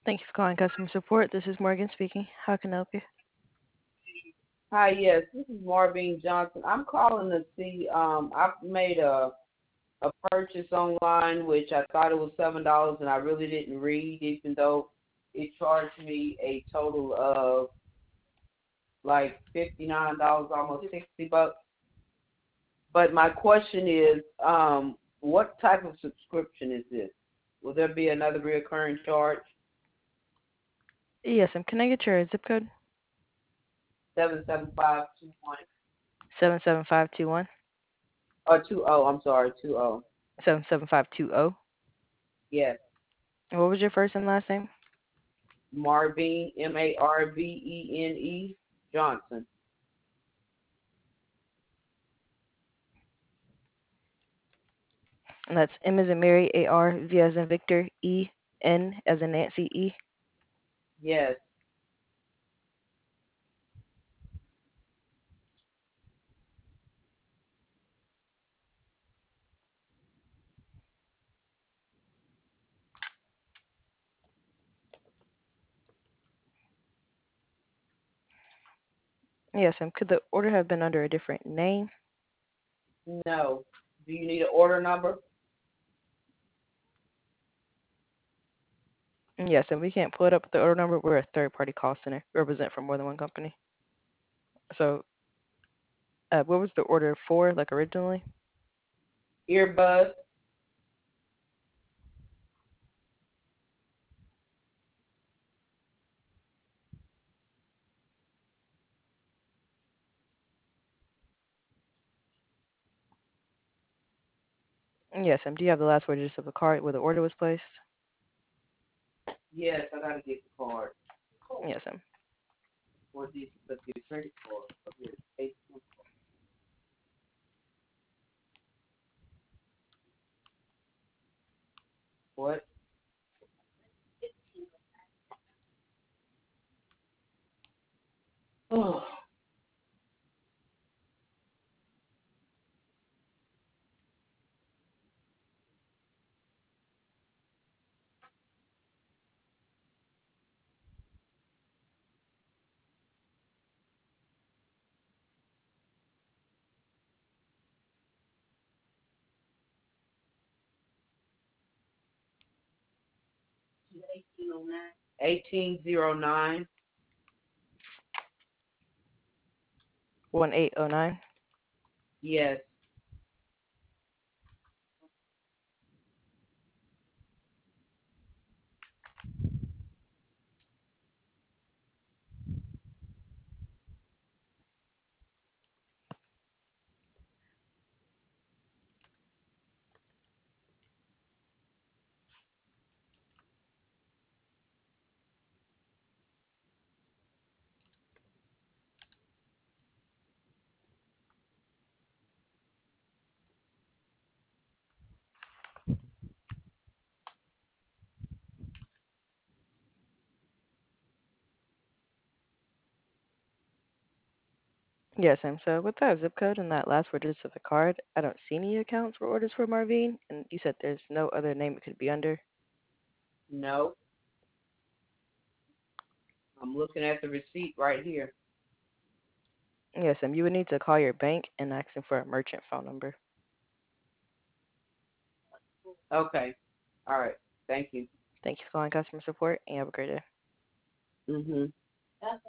Thank you for calling customer support. This is Morgan speaking. How can I help you? Hi, yes, this is Marvin Johnson. I'm calling to see. I've made a purchase online, which I thought it was $7, and I really didn't read, even though it charged me a total of like $59, almost $60. But my question is, what type of subscription is this? Will there be another recurring charge? Yes, can I get your zip code? 77521 77521. or 20? I'm sorry, 20. 77520. Yes, And what was your first and last name? Marvine, Marvene Johnson. And that's M as in Mary, AR, V as in Victor, E, N as in Nancy, E. Yes. Yes, could the order have been under a different name? No. Do you need an order number? Yes, we can't pull it up with the order number. We're a third-party call center. We represent for more than one company. So, what was the order for, like originally? Earbuds? Yes, do you have the last four digits of the card where the order was placed? Yes, I gotta get the card. Yes, Or these, but your credit card. Okay. 18. What? Oh. $18.09. 1809. Yes. Yes, so with that zip code and that last four digits of the card, I don't see any accounts for orders for Marvine, and you said there's no other name it could be under. No. I'm looking at the receipt right here. Yes, you would need to call your bank and ask them for a merchant phone number. Okay. All right. Thank you. Thank you for calling customer support, and have a great day. Mhm.